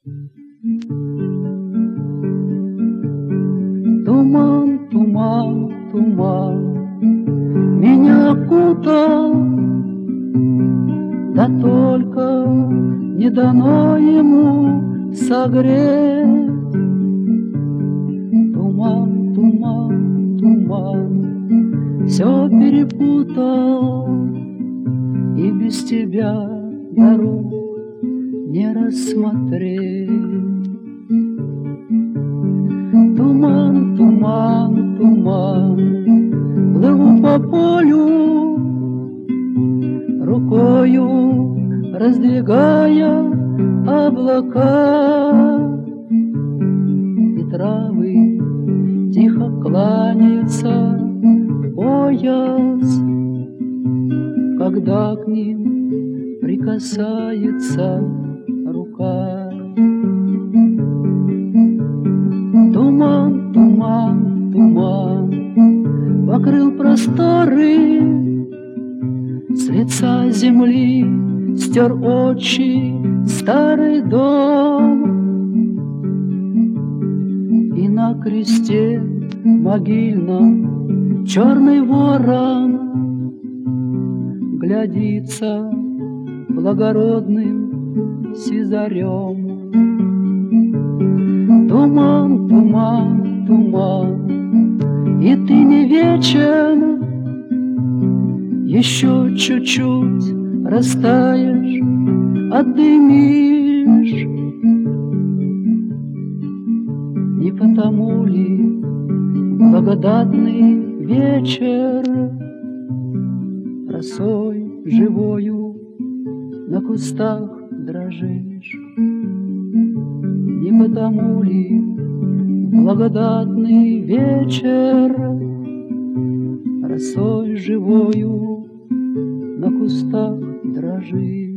Туман, туман, туман меня окутал, да только не дано ему согреть. Туман, туман, туман все перепутал, и без тебя дорог не рассмотреть. Туман, туман, туман плыву по полю, рукою раздвигая облака, и травы тихо кланяются в пояс, когда к ним прикасается рука. Туман, туман, туман покрыл просторы, с лица земли стер очи старый дом, и на кресте могильном черный ворон глядится благородным сизарем. Туман, туман, туман, и ты не вечен, еще чуть-чуть растаешь, отдымишь. Не потому ли благодатный вечер росой живою на кустах дрожишь? Не потому ли благодатный вечер росой живою на кустах дрожишь?